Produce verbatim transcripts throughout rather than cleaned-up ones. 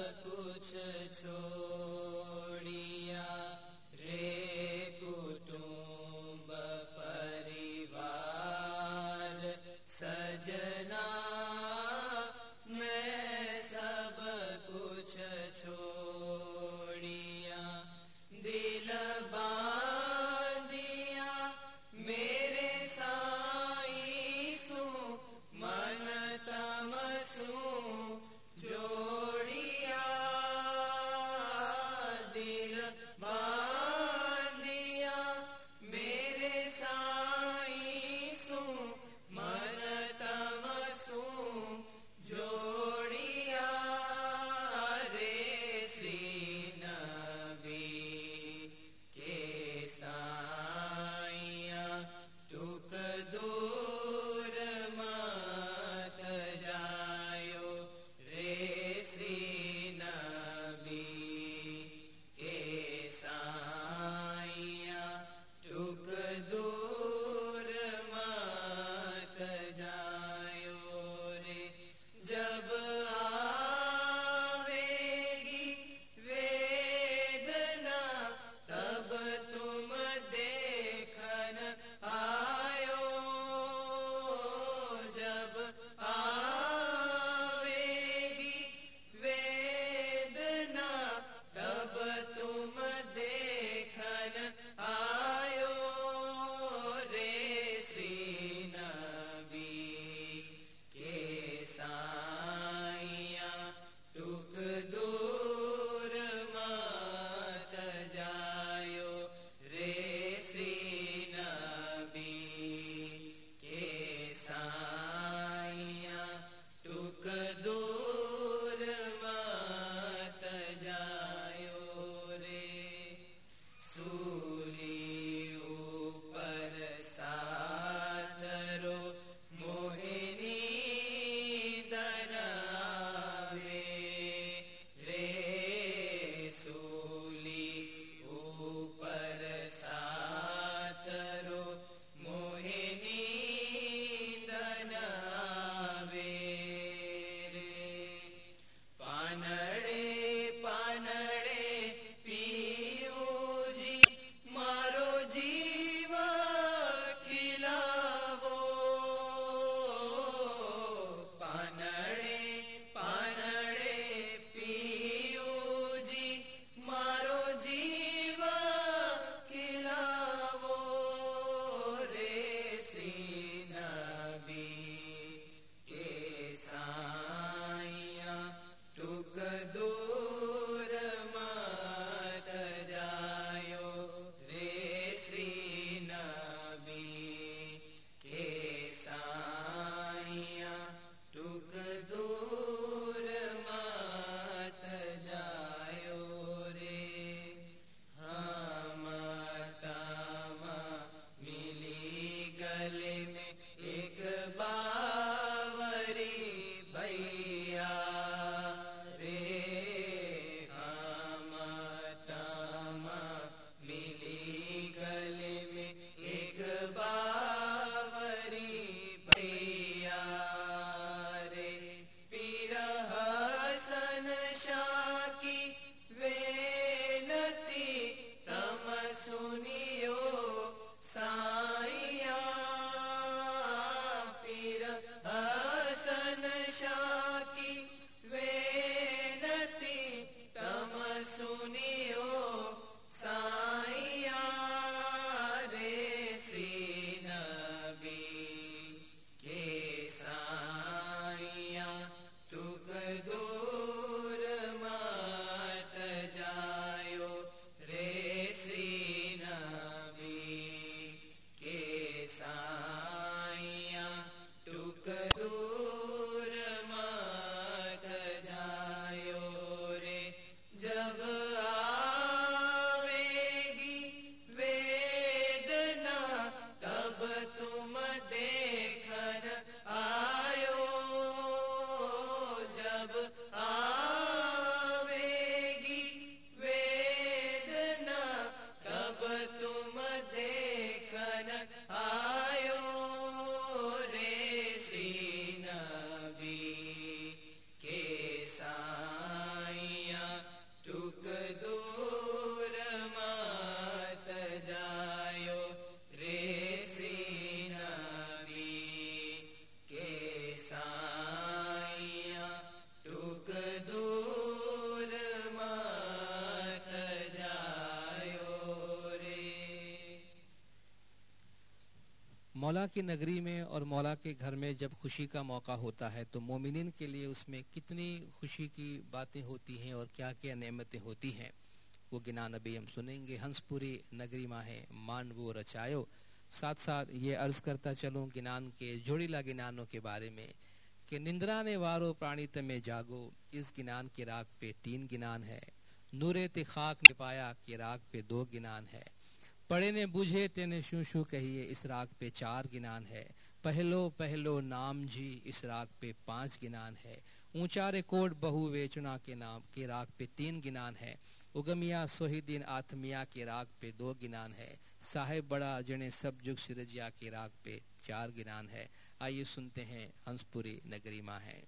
कुछ छोड़िया रे कुटुंब परिवार सजना मैं सब कुछ छोड़िया दिल बांधिया मेरे साईं मन तमसु जोड़िया दिल बांधिया मेरे साईं मन तमसु जोड़िया रे श्री नबी मौला की नगरी में और मौला के घर में जब खुशी का मौका होता है तो मोमिनीन के लिए उसमें कितनी खुशी की बातें होती हैं और क्या क्या नेमतें होती हैं, वो गिनान अभी हम सुनेंगे। हंसपुरी नगरी माहे मान वो रचायो। साथ साथ ये अर्ज करता चलूँ गिनान के जोड़ीला गिनानों के बारे में कि निंद्रा ने वारो प्राणी तमे जागो, इस गिनान के राग पे तीन गिनान है। नूरे ते खाक ने पाया के राग पे दो गिनान है। पढ़े ने बुझे तेने शू शू कहिए, इस राग पे चार गिनान है। पहलो पहलो नाम जी, इस राग पे पांच गिनान है। ऊंचा रिकॉर्ड बहु वेचना के नाम के राग पे तीन गिनान है। उगमिया सोहिदीन आत्मिया के राग पे दो गिनान है। साहेब बड़ा जने सब जुग सिरजिया के राग पे चार गिनान है। आइए सुनते हैं हंसपुरी नगरी माँ है।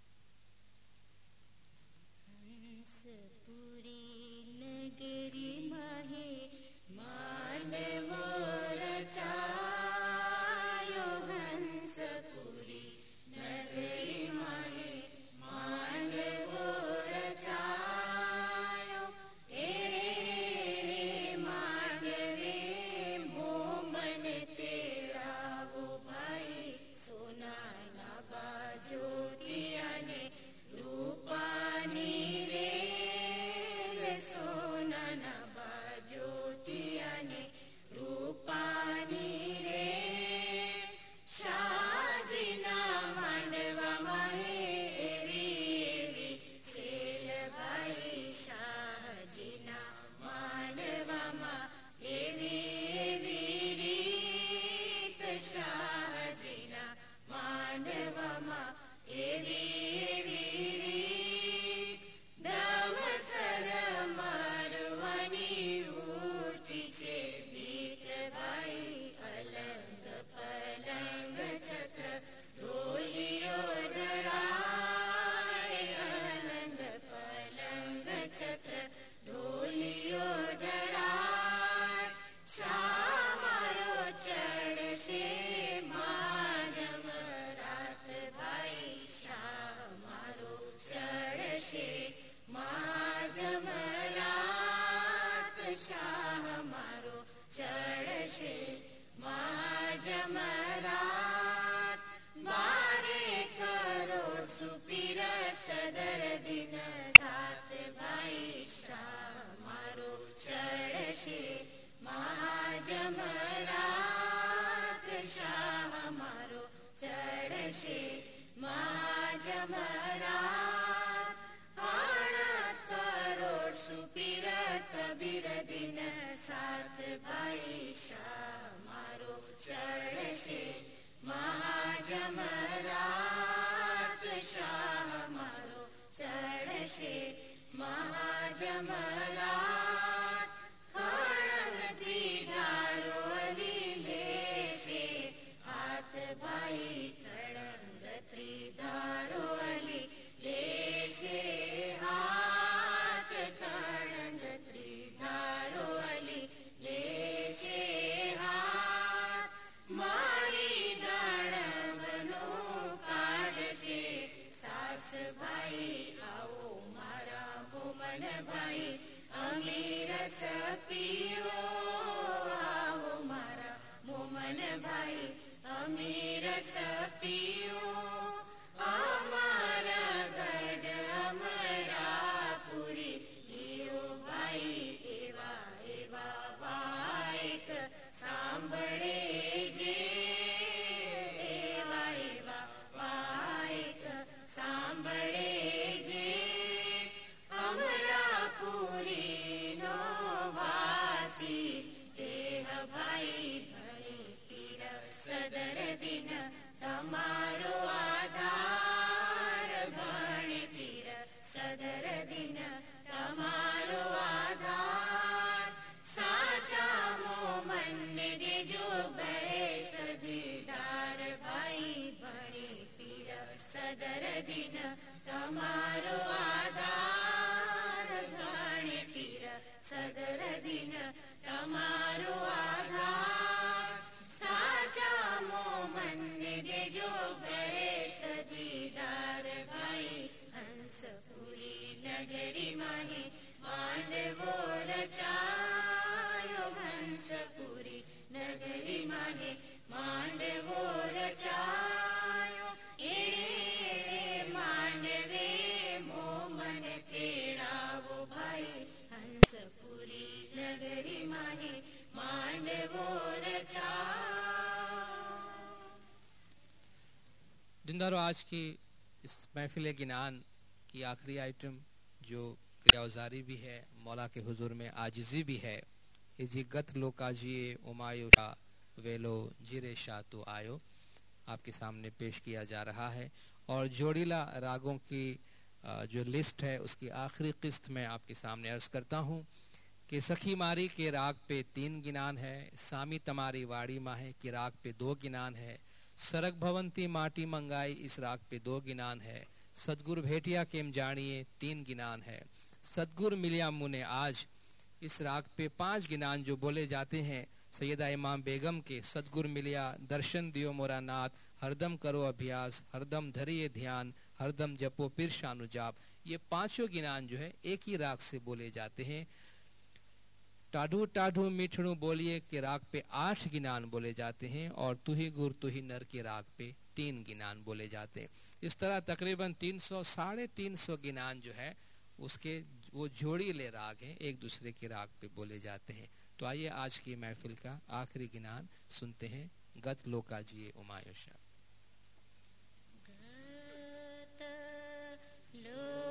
हंसपुरी नगरी माहे मानवो रचायो। हंसपुरी नगरी माहे मानवो रचायो। एरे मांगवे मोमन तेरा वो भाई, सोना ना बाजोतिया ने रूपानी रे। सोना ना बाजोतिया ने रूपानी रे। शाहजीना मांडवा माहे एरी एरी सेल भाई। शाहजीना मांडवा मा एरी एरी रीत। शाहजीना मांडवा मा एरी एरी रीत। दमसर मारवानी ऊटीचे बीत भाई। अलंग पलंग छत ढोलियो डराए। अलंग पलंग छत ढोलियो डराए। शामारो चढ़से माजम रात भाई। शामारो चढ़से माजम रात। शाह मारो चढ़से माजम रात। बारे करोड़ सुपीर सदर दिन सात भाई। शाह मारो चढ़से माजम रात। शाह मारो चढ़से माजम रात। आठ करोड़ सुपीर कबीर दिन सात भाई। शाह मारो चढ़से माजम रात। शाह मारो चढ़से माजम रात। खड़ंग दीदारो अली लेशे हाथ भाई। खड़ंग दीदारो अली लेशे हाथ। खड़ंग दीदारो अली लेशे हाथ। मारी दाड़मनो काढ़से सास भाई। आओ मारा मोमन भाई अमीर सपियो। आओ मारा मोमन भाई अमीर सपियो। हमारा गढ़ अमरापुरी लियो भाई। एवा एवा वाइक सांभळे जे। एवा एवा वाइक सांभळे जे। अमरापुरी नो वासी देह भाई। भणे पीर सदर दिन तमारो आधार। भणे पीर सदर दिन तमारो आधार। साचा मोमन दे जो बड़े सदीदार भाई। भणे पीर सदर दिन तमारो आधार। भणे पीर सदर दिन तमारो आधार। साचा मोमन दे जो बड़े सदीदार भाई। हंसपुरी नगरी माहे मांडवो रचायो। हंसपुरी नगरी माहे मांडवो इज़्ज़तदारों, आज की इस महफिल गिनान की आखिरी आइटम जो क्रियाउजारी भी है, मौला के हुजूर में आजिज़ी भी है, इजी गत लोकाजिए उमायो शाह वेलो जिरे शाह तो आयो, आपके सामने पेश किया जा रहा है। और जोड़ीला रागों की जो लिस्ट है उसकी आखिरी किस्त में आपके सामने अर्ज करता हूँ कि सखी मारी के राग पे तीन गिनान है, सामी तमारी वाड़ी माहे के राग पे दो गिनान है, सरक भवंती माटी मंगाई इस राग पे दो गिनान है, सदगुरु भेटिया केम जानिए तीन गिनान है, सदगुरु मिलिया मुने आज इस राग पे पांच गिनान जो बोले जाते हैं। सैयदा इमाम बेगम के सदगुरु मिलिया दर्शन दियो मोरा नाथ, हरदम करो अभ्यास हरदम धरिए ध्यान, हरदम जपो पीर शानु जाप, ये पांचों गिनान जो है एक ही राग से बोले जाते हैं। टाढ़ू टाढ़ू मिठड़ू बोलिए के राग पे आठ गिनान बोले जाते हैं और तुही गुर तुही नर के राग पे तीन गिनान बोले जाते हैं। इस तरह तकरीबन तीन सौ साढ़े तीन सौ गिनान जो है उसके वो जोड़ीले राग हैं, एक दूसरे के राग पे बोले जाते हैं। तो आइए आज की महफिल का आखिरी गिनान सुनते हैं, गत लोका जिए उमायो शाह। गत लो